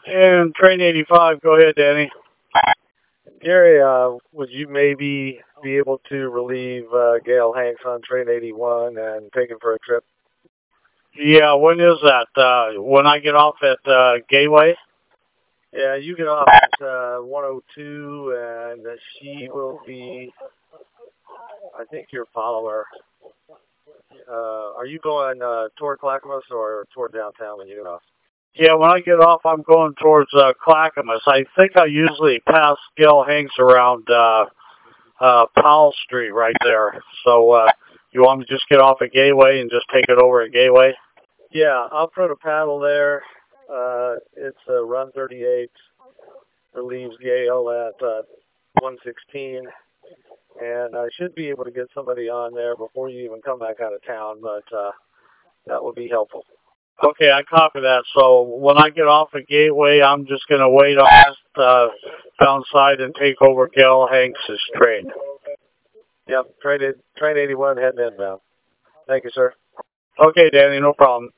And train 85, go ahead, Danny. Gary, would you maybe be able to relieve Gail Hanks on train 81 and take him for a trip? Yeah, when is that? When I get off at Gateway? Yeah, you get off at 102, and she will be, I think, your follower. Are you going toward Clackamas or toward downtown when you get off? Yeah, when I get off, I'm going towards Clackamas. I think I usually pass Gail Hanks around Powell Street right there. So you want me to just get off at Gateway and just take it over at Gateway? Yeah, I'll put a paddle there. It's a run 38. Relieves Gale at 116. And I should be able to get somebody on there before you even come back out of town, but that would be helpful. Okay, I copy that. So when I get off at Gateway, I'm just going to wait on downside and take over Gail Hanks' train. Yep, train 81 heading inbound. Thank you, sir. Okay, Danny, no problem.